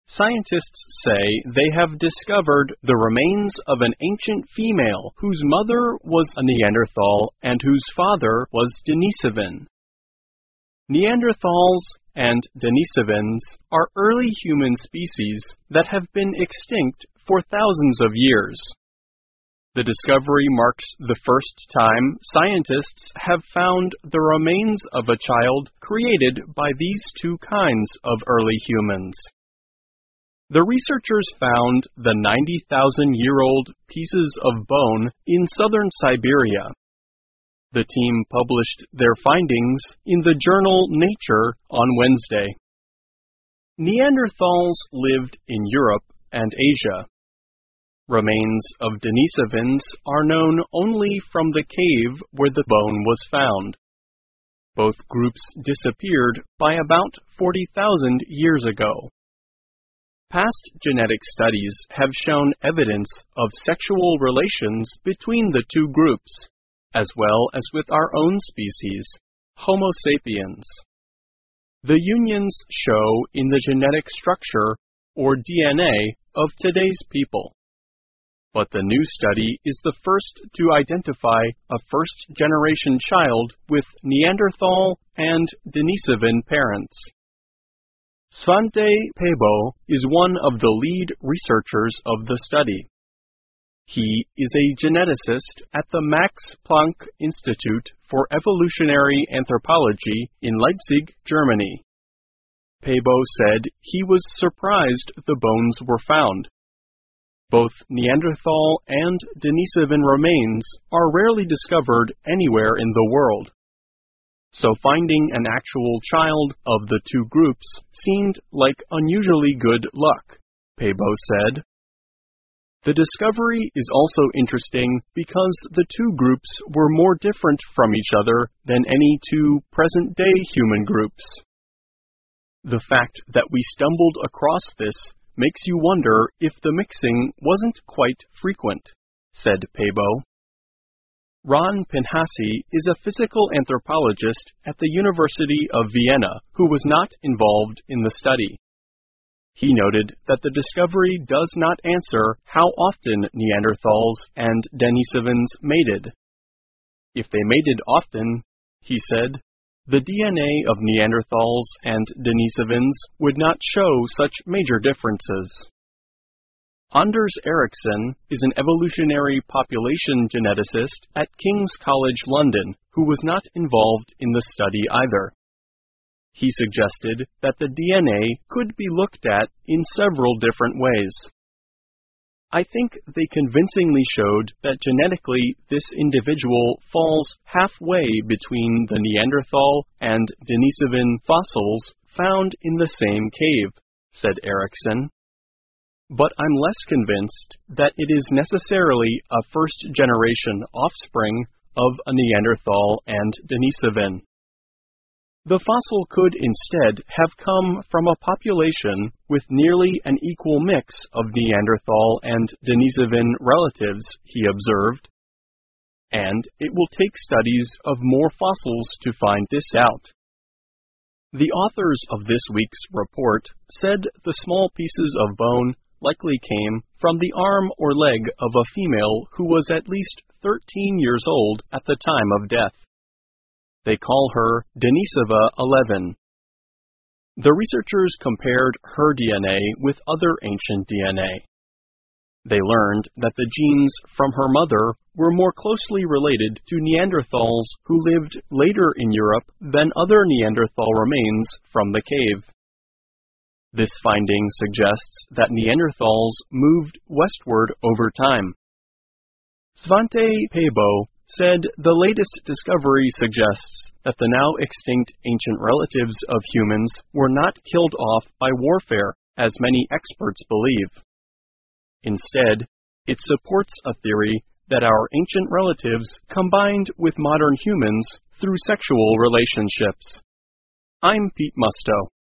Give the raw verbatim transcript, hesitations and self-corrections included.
Scientists say they have discovered the remains of an ancient female whose mother was a Neanderthal and whose father was Denisovan. Neanderthals and Denisovans are early human species that have been extinct for thousands of years. The discovery marks the first time scientists have found the remains of a child created by these two kinds of early humans. The researchers found the ninety thousand year old pieces of bone in southern Siberia. The team published their findings in the journal Nature on Wednesday. Neanderthals lived in Europe and Asia. Remains of Denisovans are known only from the cave where the bone was found. Both groups disappeared by about forty thousand years ago. Past genetic studies have shown evidence of sexual relations between the two groups, as well as with our own species, Homo sapiens. The unions show in the genetic structure, or D N A, of today's people. But the new study is the first to identify a first-generation child with Neanderthal and Denisovan parents. Svante Pääbo is one of the lead researchers of the study. He is a geneticist at the Max Planck Institute for Evolutionary Anthropology in Leipzig, Germany. Pääbo said he was surprised the bones were found. Both Neanderthal and Denisovan remains are rarely discovered anywhere in the world. So finding an actual child of the two groups seemed like unusually good luck, Pääbo said. The discovery is also interesting because the two groups were more different from each other than any two present-day human groups. The fact that we stumbled across this makes you wonder if the mixing wasn't quite frequent, said Pääbo. Ron Pinhasi is a physical anthropologist at the University of Vienna who was not involved in the study. He noted that the discovery does not answer how often Neanderthals and Denisovans mated. If they mated often, he said, the D N A of Neanderthals and Denisovans would not show such major differences. Anders Ericsson is an evolutionary population geneticist at King's College London who was not involved in the study either. He suggested that the D N A could be looked at in several different ways. I think they convincingly showed that genetically this individual falls halfway between the Neanderthal and Denisovan fossils found in the same cave, said Ericsson. But I'm less convinced that it is necessarily a first-generation offspring of a Neanderthal and Denisovan. The fossil could instead have come from a population with nearly an equal mix of Neanderthal and Denisovan relatives, he observed. And it will take studies of more fossils to find this out. The authors of this week's report said the small pieces of bone likely came from the arm or leg of a female who was at least thirteen years old at the time of death. They call her Denisova eleven. The researchers compared her D N A with other ancient D N A. They learned that the genes from her mother were more closely related to Neanderthals who lived later in Europe than other Neanderthal remains from the cave. This finding suggests that Neanderthals moved westward over time. Svante Pääbo said the latest discovery suggests that the now extinct ancient relatives of humans were not killed off by warfare, as many experts believe. Instead, it supports a theory that our ancient relatives combined with modern humans through sexual relationships. I'm Pete Musto.